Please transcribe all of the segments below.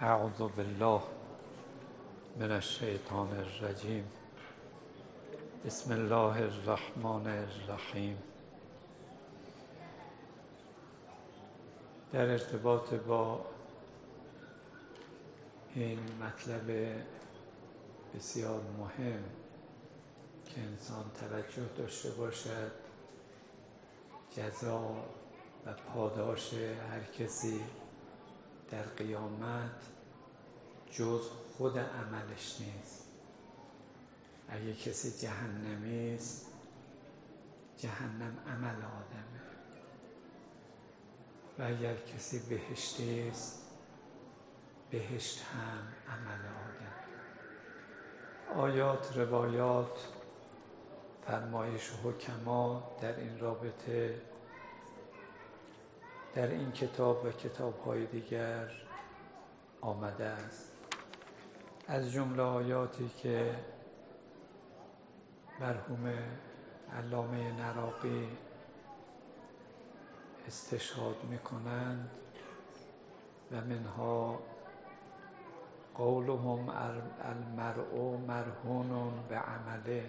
اعوذ بالله من الشیطان الرجیم. بسم الله الرحمن الرحیم. در ارتباط با این مطلب بسیار مهم که انسان توجه داشته باشد، جزا و پاداش هر کسی در قیامت جز خود عملش نیست. اگه کسی جهنمی است، جهنم عمل آدمه، و اگر کسی بهشتی است، بهشت هم عمل آدم. آیات، روایات، فرمایش حکما در این رابطه در این کتاب و کتاب‌های دیگر آمده است. از جمله آیاتی که مرحوم علامه نراقی استشهاد می‌کنند و منها قولهم المرء مرهون بعمله.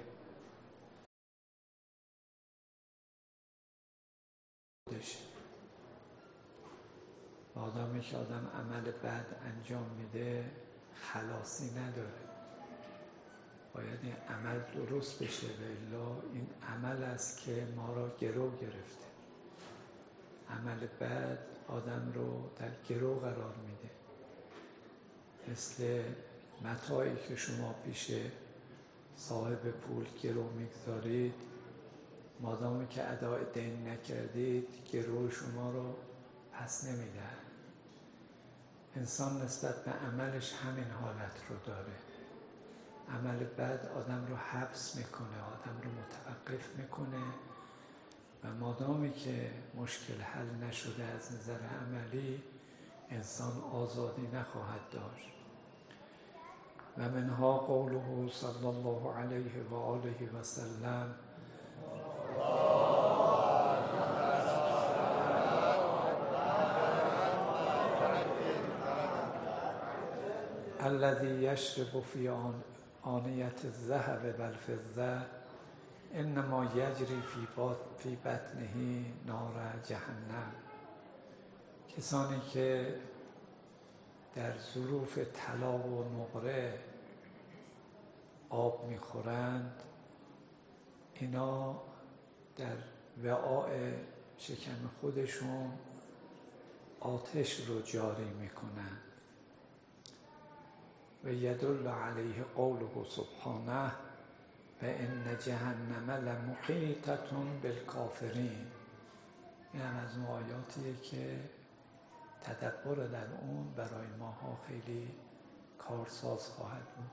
آدمی که آدم عمل بد انجام میده خلاصی نداره، باید این عمل درست بشه، الا این عمل است که ما را گرو گرفته. عمل بد آدم رو در گرو قرار میده، مثل متاعی که شما پیش صاحب پول گرو میگذارید، مادامی که ادای دین نکردید گرو شما رو پس نمیدن. انسان نسبت به عملش همین حالت رو داره. عمل بد آدم رو حبس میکنه، آدم رو متوقف میکنه، و مادامی که مشکل حل نشده از نظر عملی، انسان آزادی نخواهد داشت. و منها قوله صلی الله علیه و آله و سلم الذي يشرب في آنية الذهب والفضة انما يجري في بطنه نار جهنم. کسانی که در ظروف طلا و نقره آب میخورند، اینا در وعاء شکم خودشون آتش رو جاری میکنند. و یدل علیه قوله سبحانه و ان جهنم لمحیطة بالکافرین. این هم از اون آیاتیه که تدبر در اون برای ماها خیلی کارساز خواهد بود.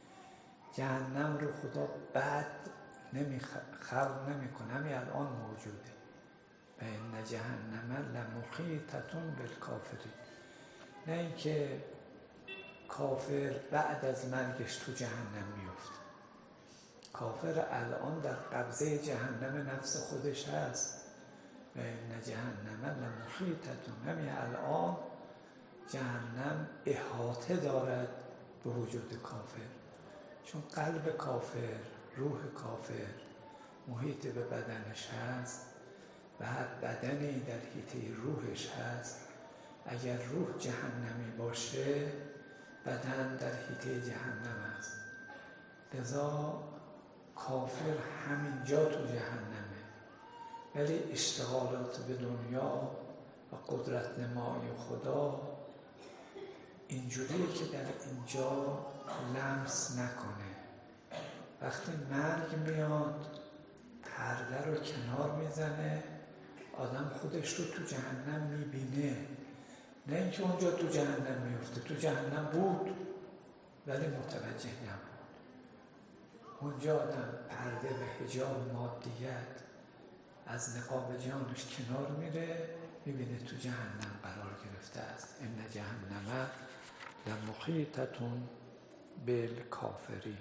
جهنم رو خدا بد خلق نمیکنه، همین الان موجوده. و ان جهنم لمحیطة بالکافرین، نه اینکه کافر بعد از مرگش تو جهنم میفته. کافر الان در قبضه جهنم نفس خودش هست. و ان جهنم لمحیطة، همین الان جهنم احاطه دارد به وجود کافر، چون قلب کافر، روح کافر محیط به بدنش هست و هر بدنی در حیطه روحش هست. اگر روح جهنمی باشه، بدن در حیطه جهنم است. لذا کافر همین جا تو جهنمه، ولی اشتغالات به دنیا و قدرت نمایی خدا اینجوریه که در اینجا لمس نکنه. وقتی مرگ میاد، پرده رو کنار میزنه، آدم خودش رو تو جهنم میبینه. نه اینکه اونجا تو جهنم میفته، تو جهنم بود ولی متوجه نبود. اونجا آدم پرده و حجاب مادیت از نقاب جانش کنار میره، میبینه تو جهنم قرار گرفته است. ان جهنم لمحیطة بالکافرین.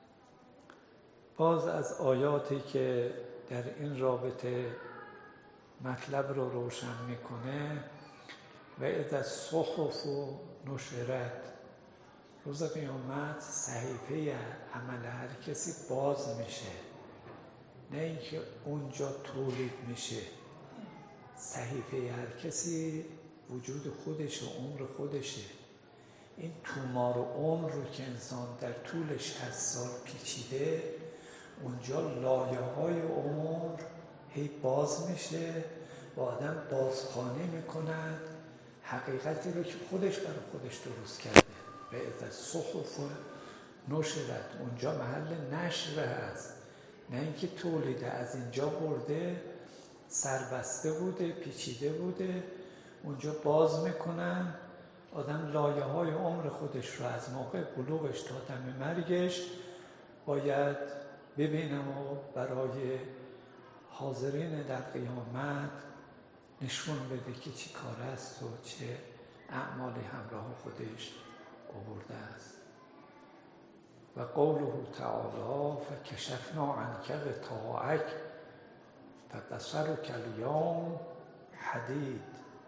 باز از آیاتی که در این رابطه مطلب رو روشن میکنه. و اذا الصحف نشرت، روز قیامت صحیفه عمل هر کسی باز میشه، نه اینکه اونجا تولید میشه. صحیفه هر کسی وجود خودشه، عمر خودشه. این تومار و عمر رو که انسان در طول 60 سال پیچیده، اونجا لایه های عمر هی باز میشه و آدم بازخوانی میکند حقیقتی رو که خودش برای خودش درست کرده. و اذا الصحف نشرت، اونجا محل نشر هست، نه اینکه تولیده. از اینجا برده، سربسته بوده، پیچیده بوده، اونجا باز میکنن. آدم لایه های عمر خودش رو از موقع بلوغش تا دم مرگش باید ببینه و برای حاضرین در قیامت نشون بده که چی کار است و چه اعمالی همراه خودش آورده است. و قوله تعالی فکشفنا عنک غطاءک فبصرک الیوم حدید.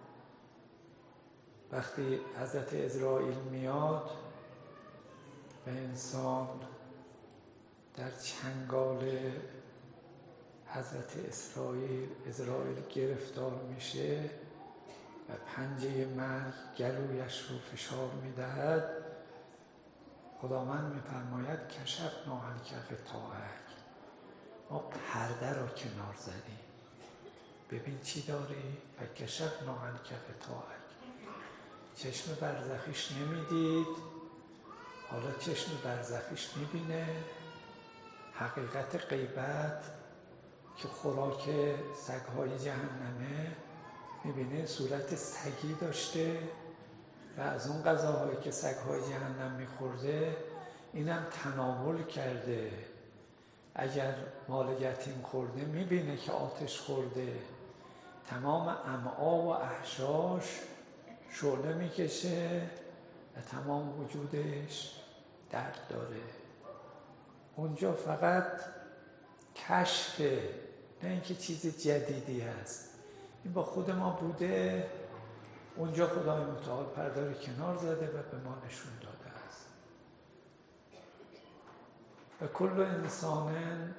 وقتی حضرت عزرائیل میاد و انسان در چنگال حضرت عزرائیل گرفتار میشه و پنجه مرگ گلویش رو فشار میدهد، خداوند میفرماید کشفنا عنک غطاءک، ما پرده رو کنار زدیم، ببین چی داری. و کشفنا عنک غطاءک، چشم برزخیش نمیدید، حالا چشم برزخیش میبینه. حقیقت غیبت که خوراک سگهای جهنمه، میبینه صورت سگی داشته و از اون غذاهایی که سگهای جهنم میخورده اینم تناول کرده. اگر مال یتیم خورده میبینه که آتش خورده، تمام امعا و احشاش شعله میکشه و تمام وجودش درد داره. اونجا فقط کشفه، نه اینکه چیز جدیدی هست. این با خود ما بوده، اونجا خدای متعال پرده رو کنار زده و به ما نشون داده است. و کل انسان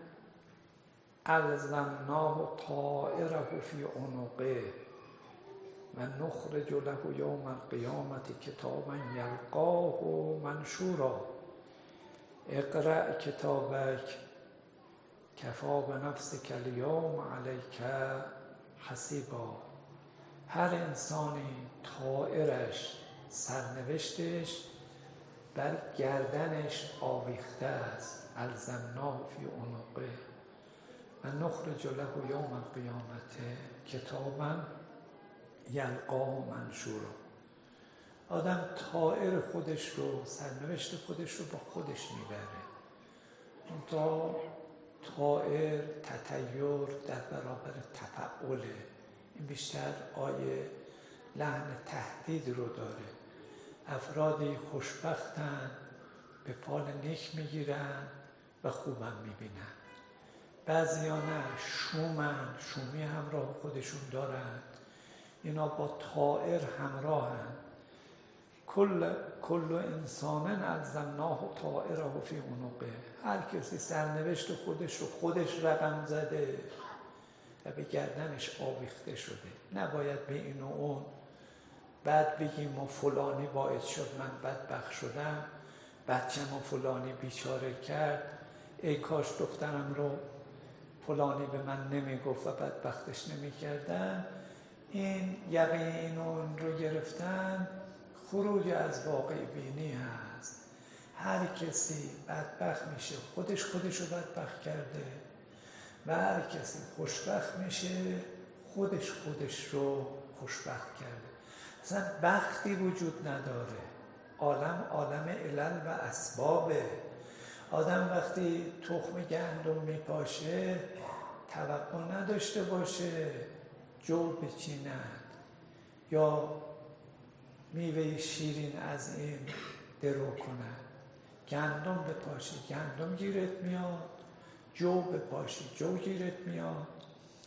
الزمناه طائره فی عنقه و نخرج له یوم القیامت کتابا یلقاه منشورا اقرأ کتابک کفا بنفسک الیوم علیک حسیبا. هر انسانی طائرش، سرنوشتش بر گردنش آویخته است. الزمناه فی عنقه و نخرج له یوم القیامت کتابا یلقاه منشورا. آدم طائر خودش رو، سرنوشت خودش رو با خودش میبره. اون تا طائر تطیر در برابر تفعله، این بیشتر آیه لحن تهدید رو داره. افرادی خوشبختن، به فال نیک میگیرن و خوبم میبینن. بعضیا نه، شومی همراه خودشون دارن، اینا با طائر همراهن. کل انسان الزمناه طائره فی عنقه. هر کسی سرنوشت خودش رو خودش رقم زده و به گردنش آویخته شده. نباید به این و اون بعد بگیم ما فلانی باعث شد من بدبخت شدم، بچه ما فلانی بیچاره کرد، ای کاش دخترم رو فلانی به من نمیگفت و بدبختش نمیکردم. این یقین اون رو گرفتن خروج از واقع بینی هست. هر کسی بدبخت میشه خودش رو بدبخت کرده و هر کسی خوشبخت میشه خودش رو خوشبخت کرده. اصلا بختی وجود نداره. عالم علل و اسبابه. آدم وقتی تخم گندم میپاشه توقع نداشته باشه جو بچیند یا میوه شیرین از این درو کنند. گندم بپاشی گندم گیرت میاد، جو بپاشی جو گیرت میاد.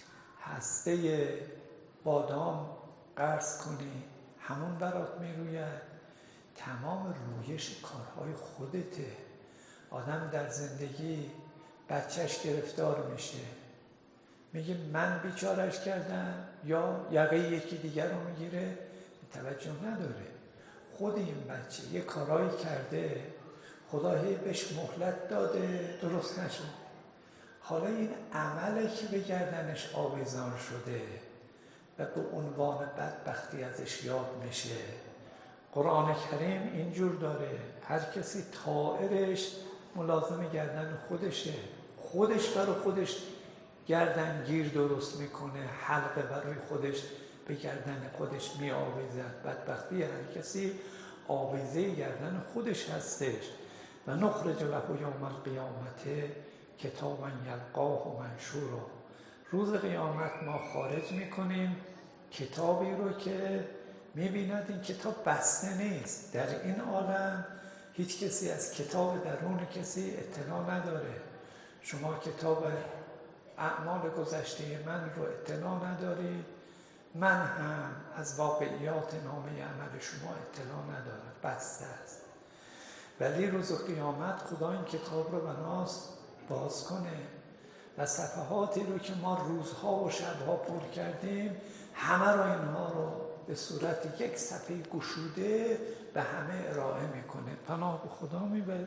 هسته بادام قرض کنی همون برات میروید. تمام رویش کارهای خودته. آدم در زندگی بچهش گرفتار میشه، میگه من بیچارش کردم، یا یقه یکی دیگر رو میگیره، توجه نداره. خود این بچه یه کارایی کرده، خدا بهش مهلت داده، درست نشده. حالا این عمله که به گردنش آویزان شده و به عنوان بدبختی ازش یاد میشه. قرآن کریم اینجور داره، هر کسی طائرش ملازم گردن خودشه، خودش برای خودش گردنگیر درست میکنه، حلقه برای خودش به گردن خودش می آویزد. بدبختی هر کسی آویزه گردن خودش هستش. و نخرج له یوم القیامت کتابا یلقاه منشورا. روز قیامت ما خارج میکنیم کتابی رو که میبیند این کتاب بسته نیست. در این عالم هیچ کسی از کتاب درون کسی اطلاع نداره. شما کتاب اعمال گذشته من رو اطلاع نداری، من هم از واقعیات نامه عمل شما اطلاع ندارم، بسته است. ولی روز قیامت خدا این کتاب رو بناست باز کنه و صفحاتی رو که ما روزها و شبها پر کردیم همه رو اینها رو به صورت یک صفحه گشوده به همه ارائه میکنه. پناه به خدا میبره.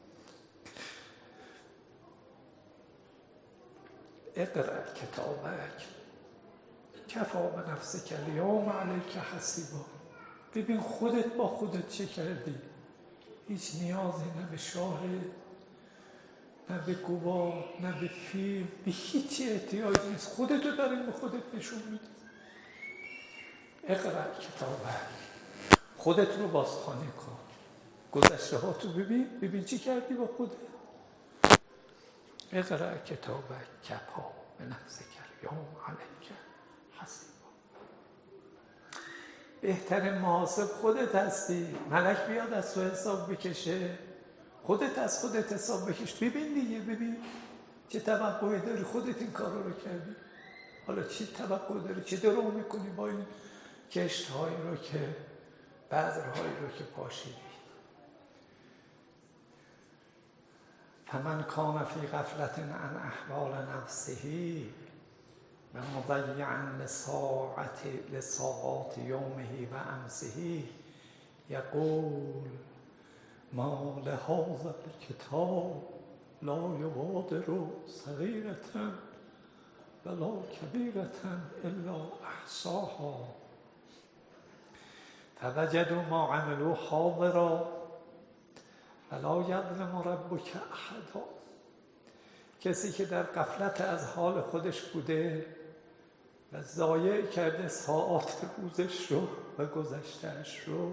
اقرأ کتابک کفی بنفسک الیوم علیک حسیبا. ببین خودت با خودت چه کردی. هیچ نیازی نه به شاهد، نه به گواه، نه به فیلم، به هیچی احتیاج نیست. خودتو داریم به خودت نشون میدی. اقرأ کتابک، خودت رو بازخوانی کن، گذشته ها تو ببین چی کردی با خودت. اقرأ کتابک کفی بنفسک الیوم علیک حسیبا. بهترین محاسب خودت هستی. ملک بیاد از تو حساب بکشه، خودت از خودت حساب بکش. ببین دیگه، ببین چه توقعی داری، خودت این کار رو کردی. حالا چی توقع داری، چه درو میکنی با این کشت هایی رو که بذرهایی رو که پاشیدی. فمن کان فی غفلة عن احوال نفسه و مضیعا لساعات یومه و امسه یقول ما لهذا الکتاب لا یغادر صغیرة ولا کبیرة الا احصاها فوجدوا ما عملوا حاضرا ولا یظلم ربک احدا. کسی که در غفلت از حال خودش بوده و ضایع کرده ساعات روزش رو و گذشتهش رو،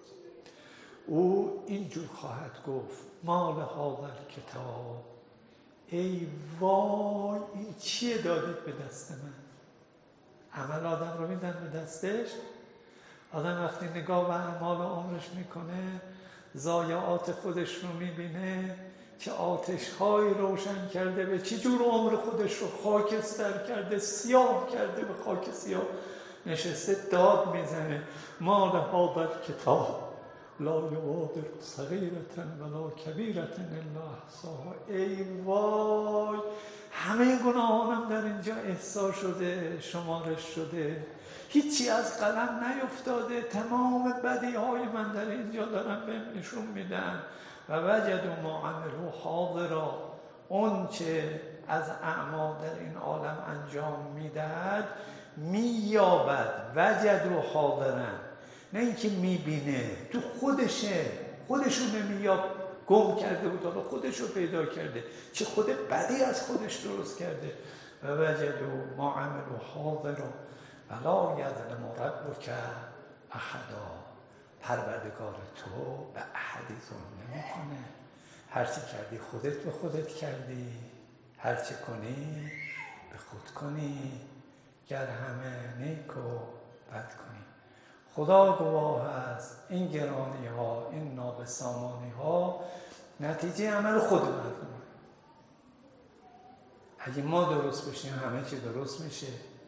او اینجور خواهد گفت ما لهذا الکتاب، ای وای این چیه دادید به دست من. عمل آدم رو میدن به دستش. آدم وقتی نگاه به اعمال عمرش میکنه ضایعات خودش رو میبینه، چه آتش‌هایی روشن کرده، به چه جور عمر خودش رو خاکستر کرده، سیاه کرده، به خاک سیاه نشسته داد میزنه ما لهذا الکتاب لا یغادر صغیرة ولا کبیرة الا احصاها. ای وای همه گناهانم در اینجا احصا شده، شمارش شده، هیچی از قلم نیفتاده، تمام بدیهای من در اینجا دارم بهم نشون میدن. و وجدوا ما عملوا حاضرا، اون چه از اعمال در این عالم انجام میدهد مییابد. وجدوا حاضرن، نه اینکه میبینه، تو خودشو نمییاب، گم کرده بود حالا خودشو پیدا کرده، چه خود بدی از خودش درست کرده. و وجدوا ما عملوا حاضرا ولا یظلم ربک احدا. پروردگار تو به احدی ظلم نمیکنه. هرچی کردی خودت به خودت کردی، هرچی کنی به خود کنی، گر همه نیک و بد کنی. خدا گواه است این گرانی ها، این نابسامانی ها نتیجه عمل خود مردم. اگه ما درست بشیم همه چی درست میشه.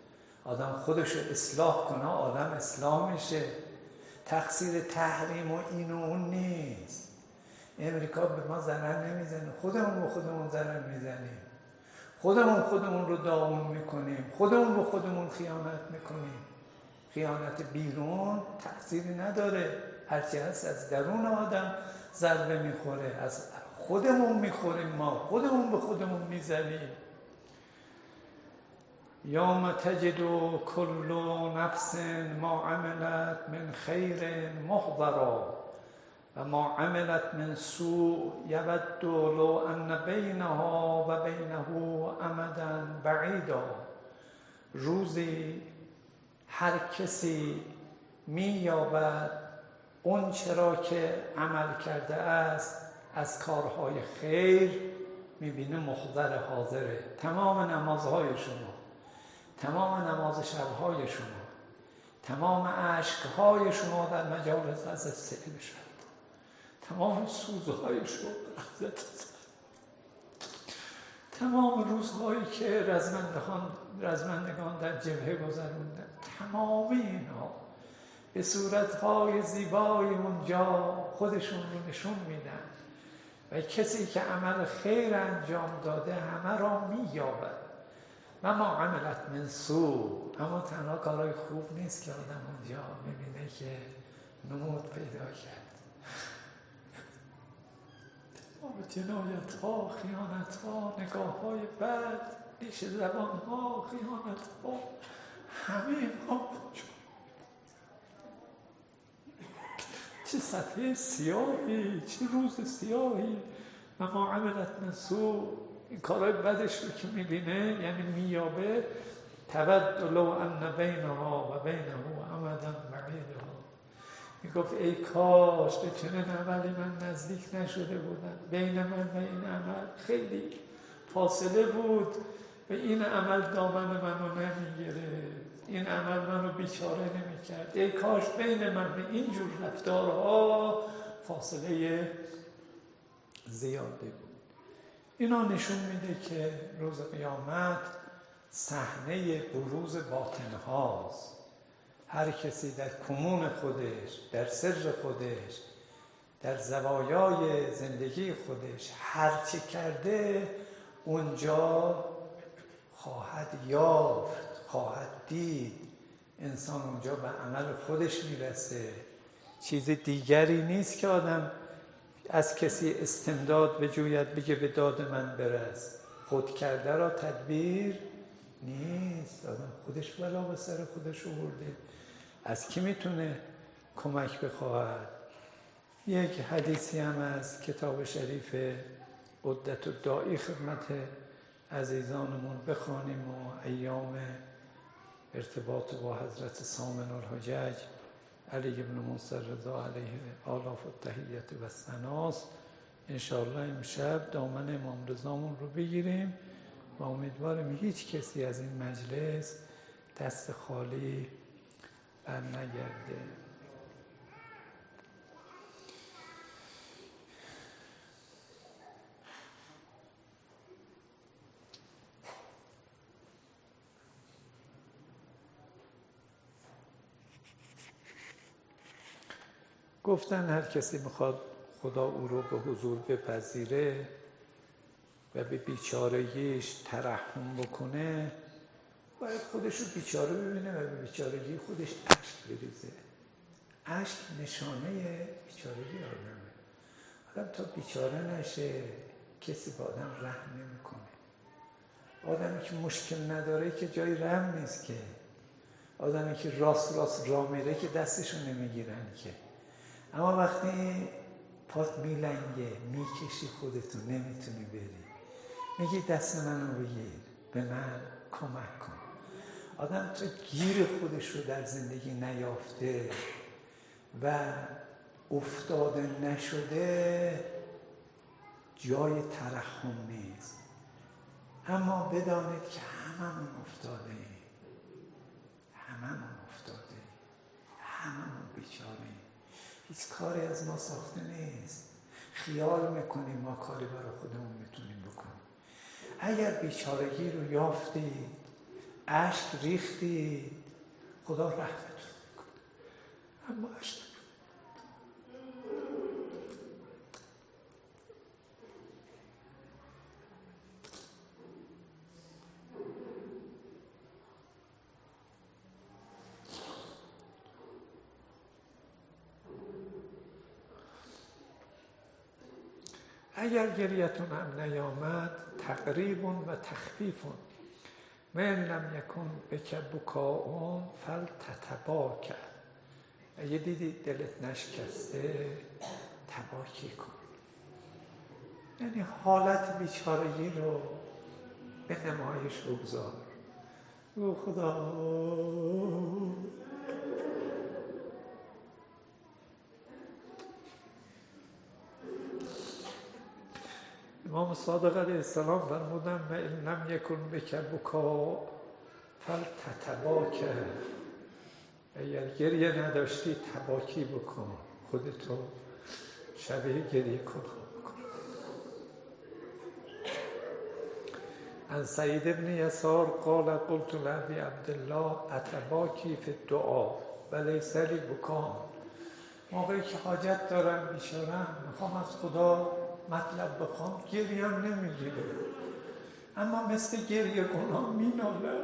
آدم خودش رو اصلاح کنه آدم اصلاح میشه. تقصیر تحریم و این و اون نیست. امریکا به ما ضرر نمیزنه، خودمون به خودمون ضرر میزنیم، خودمون رو داغون میکنیم، خودمون به خودمون خیانت میکنیم. خیانت بیرون تأثیری نداره، هرچی هست از درون آدم ضربه میخوره، از خودمون میخوریم، ما خودمون به خودمون میزنیم. یوم تجد کل نفس ما عملت من خیر محضرا و ما عملت من سوء یود لو ان بینها و بینه امدا بعیدا. روزی هر کسی می‌یابد اون چرا که عمل کرده است از کارهای خیر، می‌بینه محضر حاضره. تمام نمازهای شما، تمام نماز شب‌های شما، تمام عشق‌های شما در مجالس حضرت سید شد، تمام سوزهای شما در حضرت سید، تمام روزهایی که رزمندگان در جبهه گذروندن، تمام اینها به صورتهای زیبای اونجا خودشون رو نشون میدن و کسی که عمل خیر انجام داده همه را مییابد. و ما عملت من سوء، اما تنها کارهای خوب نیست که آدم اونجا میبینه که نمود پیدا کرد. جنایت ها، خیانت ها، نگاه های بد، نیش زبان ها، خیانت ها، همه اینها چه صفحه سیاهی، چه روز سیاهی. و ما عملت من سوء، این کارهای بدش رو که میبینه یعنی میابه. تود لو ان بینها و بینه امدا بعیدا. میگفت ای کاش به چنین عملی من نزدیک نشده بودم، بین من و این عمل خیلی فاصله بود و این عمل دامن منو نمیگرفت، این عمل منو بیچاره نمیکرد. ای کاش بین من و این جور رفتارها فاصله زیاده بود. اینا نشون میده که روز قیامت صحنه بروز باطن هاست. هر کسی در کمون خودش، در سر خودش، در زوایای زندگی خودش هر چه کرده اونجا خواهد یافت، خواهد دید. انسان اونجا به عمل خودش میرسه. چیز دیگری نیست که آدم از کسی استمداد بجوید بگه به داد من برس. خود کرده را تدبیر نیست. آدم خودش بلا به سر خودش آورده، از کی میتونه کمک بخواهد؟ یک حدیثی هم از کتاب شریف عدت الداعی خدمت عزیزانمون بخوانیم و ایام ارتباط با حضرت سامن الحجج علی ابن منصر رضا علیه آلاف التحیت و الثناست. انشاءالله امشب دامن امام رضامون رو بگیریم و امیدوارم هیچ کسی از این مجلس دست خالی بر نگرده. گفتن هر کسی میخواد خدا او رو به حضور بپذیره و به بیچارگیش ترحم بکنه، باید خودش رو بیچاره ببینه و به بیچارگی خودش اشک بریزه. اشک نشانه بیچارگی آدمه. آدم تا بیچاره نشه کسی با آدم رحم نمیکنه. آدمی که مشکل نداره که جای رحم نیست که. آدمی که راست راه میره که دستشو نمیگیرن که. اما وقتی پات میلنگه، میکشی خودتو، نمیتونی بری، میگی دست منو بگیر، به من کمک کن. آدم تو گیر خودش رو در زندگی نیافته و افتاده نشده جای ترحم نیست. اما بدانید که هممون افتاده ایم، هممون بیچاره ایم. هیچ کاری از ما ساخته نیست. خیال میکنیم ما کاری برای خودمون میتونیم بکنیم. اگر بیچارگی رو یافتید اشک ریختید، خدا رحمتون کنه، اما اشک اگر گریتون هم نیامد تقریب و تخفیف من لم یکن بک بکاء فلتتباکی. اگه دیدی دلت نشکسته تباکی کن، یعنی حالت بیچارگی رو به نمایش بگذار. او خدا امام صادق علیه السلام فرمودن و ان لم یکن بک بکاء فلتتباکی. اگر گریه نداشتی تباکی بکن، خودتو شبیه گریه کن. عن سعید بن یسار قال قلت لابی عبدالله اتباکی فی الدعاء و لیس لی بکا. موقعی که حاجت دارم بیچارم میخوام از خدا مطلب بخوام، گریم نمیگیره، اما مثل گریه کنم میناله.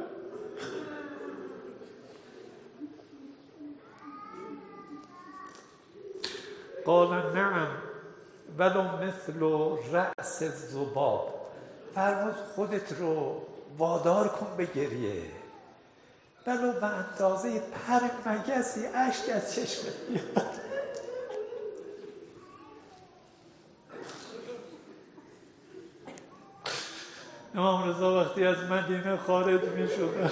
قال نعم ولو مثل رأس الذباب. فرمود خودت رو وادار کن به گریه، ولو به اندازه پر مگسی اشک از چشمت بیاد. امام رضا وقتی از مدینه خارج می شدن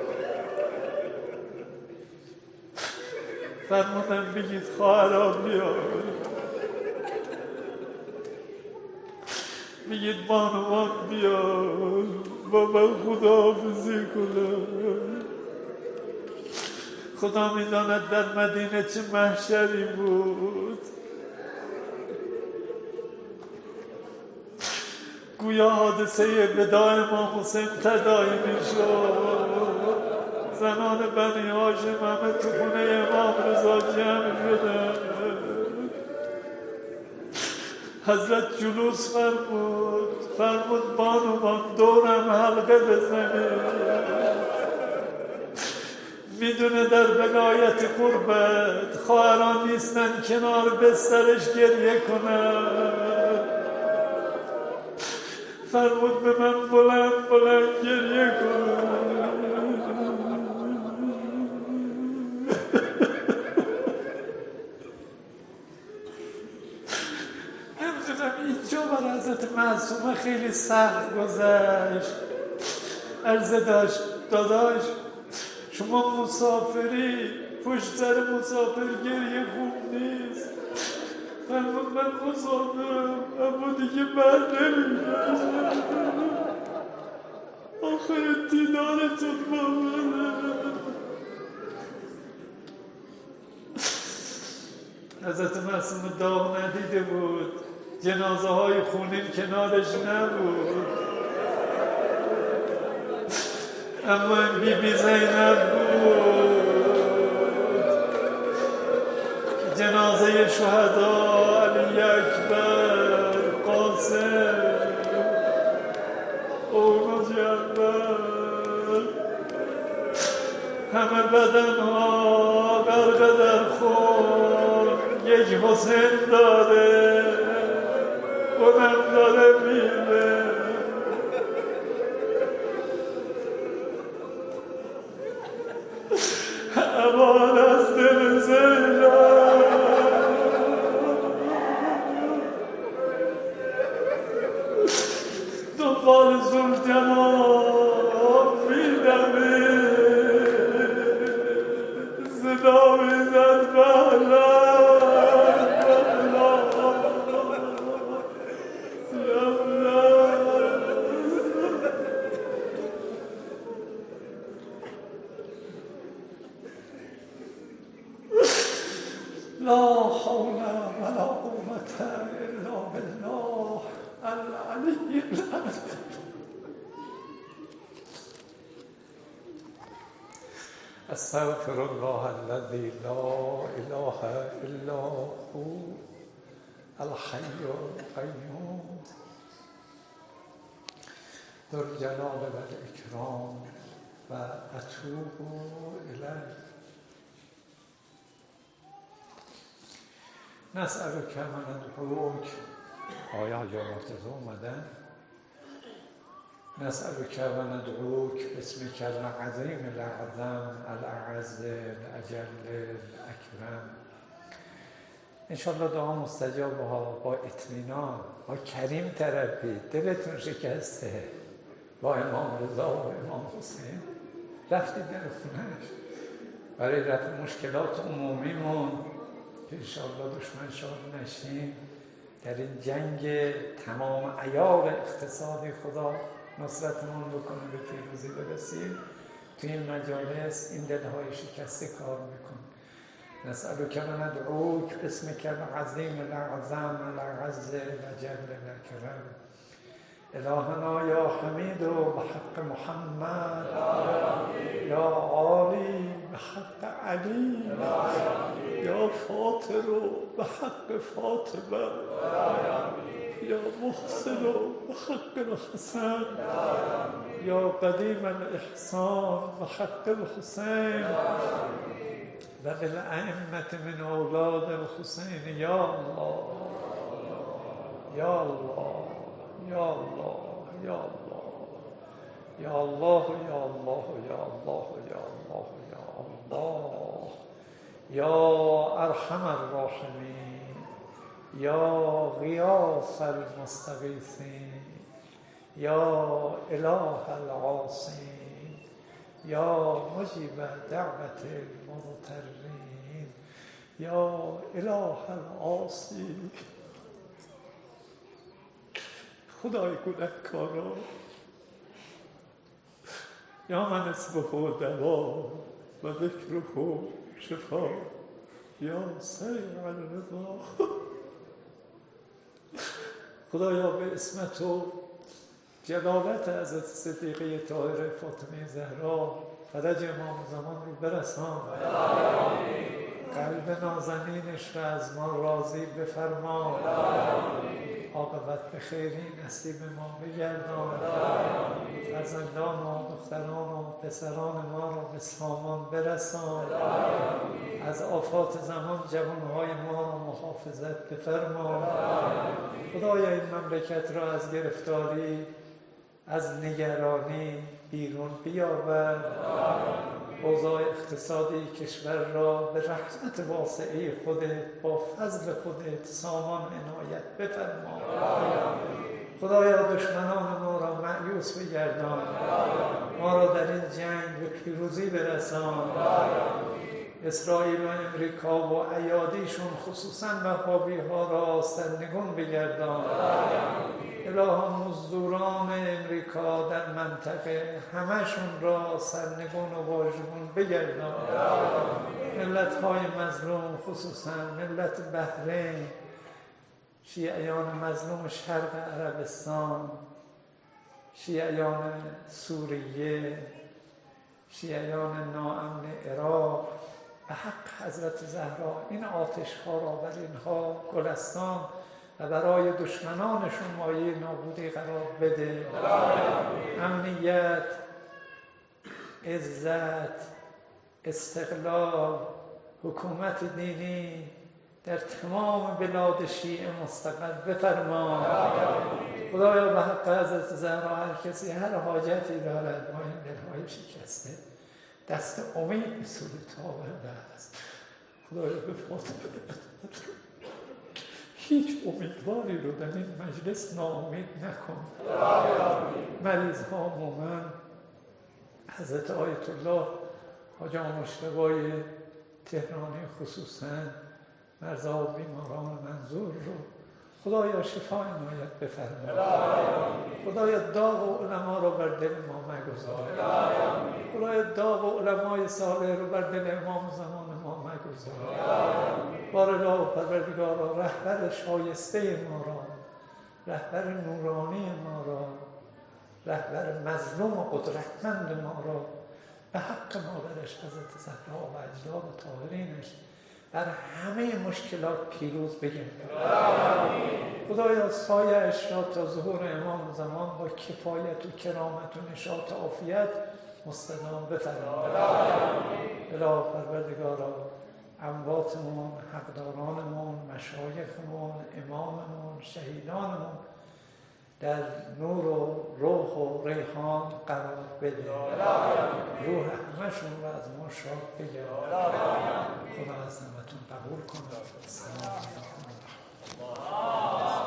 فرمودن بگید خواهران بیاد، بگید بانوان بیاد با من خداحافظی کنم. خدا میداند در مدینه چه محشری بود. گویا حادثه وداع امام حسین تداعی میشد. زنان بنی هاشم همه تو خونه امام رضا جمع شدن. حضرت جلوس فرمود بانوان دورم حلقه بزنید. میدونه در ولایت قربت خواهران نیستن کنار بسترش گریه کنن. فرمود به من بلند بلند گریه کنن. اینجا بر حضرت معصومه خیلی سخت گذشت. عرضه داشت داداش شما مسافری، پشت سر مسافر گریه خوب نیست. فرمود من مسافرم اما دیگه بر نمیگردم. آخر دیدارتون با منه. حضرت معصومه داغ ندیده بود، جنازه های خونین کنارش نبود، اما این بی زینب بود. جنازه شهدا علی اکبر، قاسم، اونو جعفر، همه بدنها غرق در خون. یک حسین داره اونم داره میره. امان از دل زینب دنبال زلجنان میدمه. صدا میزد بلا لا حول ولا قوة إلا بالله العلي العظيم. استغفر الله الذي لا اله الا هو الحي القیوم ذوالجلال والاکرام و اتوب الیه. نسألک و ندعوک، آیا حجابات اومدن؟ نسألک و ندعوک باسمک العظیم الاعظم الاعز الاجل الاکرم. انشالله دعا مستجاب با اطمینان، با کریم طرفی. دلتون شکسته با امام رضا و امام حسین، رفتید در خونهش برای رفع مشکلات عمومیمون که انشالله دشمن شاد نشیم. در این جنگ تمام عیار اقتصادی خدا نصرتمون بکنه، به پیروزی برسیم. تو این مجالس این دلهای شکسته کار میکن. نسألک و ندعوک باسمک العظیم الاعظم الاعز الاجل الاکرم. الهنا یا حمید و بحق محمد، یا عالی بحق علی، یا فاطر و بحق فاطمه، یا محسن و بحق الحسن، یا قدیم الاحسان بحق الحسین و بالائمة من اولاد الحسین. یا الله یا الله یا الله یا الله یا الله یا الله یا الله یا الله یا الله یا ارحم الراحمین، یا غیاث المستغیثین، یا اله العاصین، یا مجیب دعوت المضطرین، یا اله العاصی. خدای گنه‌کارا، یا من اسمه دوا و ذکره شفا، یا سریع الرضا. خدایا به اسم تو جلالت حضرت صدیقه طاهره فاطمه زهرا فرج امام زمان رو برسان. قلب نازنینش را از ما راضی بفرما. عاقبت به خیری نصیب ما بگردان. فرزندان و دختران و پسران ما را به سامان برسان. از آفات زمان جوانهای ما را محافظت بفرما. خدایا این مملکت را از گرفتاری، از نگرانی بیرون بیاور. اوضاع اقتصادی کشور را به رحمت واسعه خودت، با فضل خودت سامان عنایت بفرما. خدایا دشمنان ما را مأیوس بگردان. ما را در این جنگ به پیروزی برسان. اسرائیل و امریکا و ایادیشون خصوصا وهابی ها را سرنگون بگردان. الها مزدوران امریکا در منطقه همشون را سرنگون و واژگون بگردان. ملت های مظلوم، خصوصا ملت بحرین، شیعیان مظلوم شرق عربستان، شیعیان سوریه، شیعیان ناامن عراق، به حق حضرت زهرا این آتش ها را بر اینها گلستان و برای دشمنانشون مایه نابودی قرار بده. امنیت، عزت، استقلال، حکومت دینی در تمام بلاد شیعه مستقر بفرما. خدایا به حق حضرت زهرا هر کسی هر حاجتی دارد با این دلهای شکسته دست امید به سوی تابنده است. خدایا به فاطمه هیچ امیدواری رو در این مجلس ناامید نکن. مریض ها مومن، حضرت آیت الله حاج مشتبای تهرانی خصوصا، مرزا و بیماران منظور رو خدایا شفا عنایت بفرما. خدایا داغ علما رو بر دل ما مگذار. خدایا داغ علمای صالح رو بر دل امام زمان ما مگذار. بارالله و پروردگارا رهبر شایسته ما را، رهبر نورانی ما را، رهبر مظلوم و قدرتمند ما را به حق مادرش حضرت زهرا و اجداد طاهرینش بر همه مشکلات پیروز بگیم. خدایا سایه‌اش را تا ظهور امام زمان با کفایت و کرامت و نشاط و عافیت مستدام بفرما. اله پروردگارا، امواتمون، حقدارانمون، مشایخمون، اماممون، شهیدانمون در نور و روح و ریحان قرار بده. روح همشون رو از ما شاد بگیر. خدا از همتون قبول کنه. سلام علیکم.